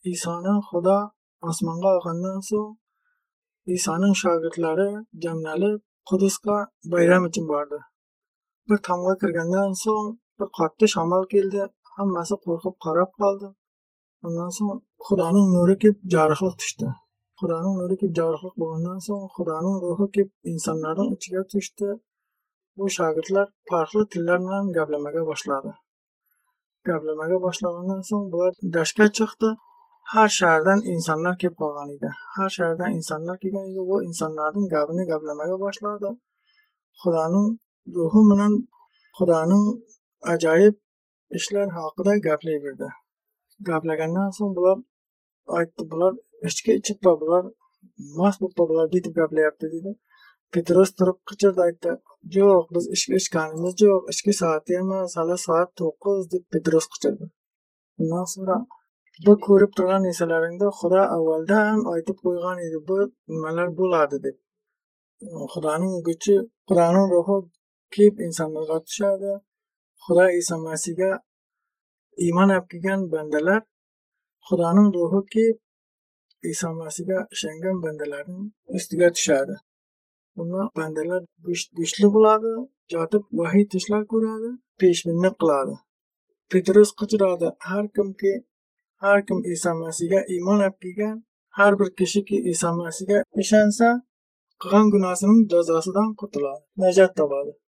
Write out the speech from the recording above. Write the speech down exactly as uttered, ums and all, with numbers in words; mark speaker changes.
Speaker 1: Isoni Xudo osmonga olgandan so'ng Isoning shogirdlari jamlanib Qudusga bayram uchun bordi. Bir tomga kirgandan so'ng bir qattiq shamol keldi. Hammasi qo'rqib qarab qoldi. Ondan so'ng Xudoning nuri kelib jarliqlik tushdi. Xudoning nuri kelib jarliqlik bo'lgandan so'ng Xudoning ruhi kelib insonlarning ichiga tushdi. Bu shogirdlar farqli tillar bilan gaplamaga boshladi. Gaplamaga boshlagandan so'ng bular dashga chiqdi. Har shahardan insonlar kelib qolgan edi. Har shahardan insonlar kelgan edi. Bu insonlarning gapini gaplamaga boshladi. Xudoning ruhi bilan Xudoning ajoyib ishlar haqida gaplayverdi. Gaplagandan so'ng bular aytdi, bular ichki ichib bular mast bo'lib bular ketib gaplayapti dedi. Petros turib qichirdi, aytdi, yo'q, biz ishga ichganimiz yo'q, ishki soati emas, hali soat to'qqiz deb Petros qichirdi. Bundan sonra bu ko'rib turgan narsalaringda Xudo avvaldan aytib qo'ygan edi, bu nimalar bo'ladi deb. Xudoning kuchi, Xudoning ruhi kelib insonlarga tushadi. Xudo Iso Masihga iymon olgan bandalar, Xudoning ruhi kelib Iso Masihga ishongan bandalarning ustiga tushadi. Bunda bandalar kuchli bo'ladi, jotib vahiy tushlar ko'radi, peshbinlik qiladi. Petros qichiradi, har kimki har kim Iso Masihga iymon olgan, har bir kishiki Iso Masihga ishonsa, qilgan gunohining jazosidan qutuladi, najot topadi.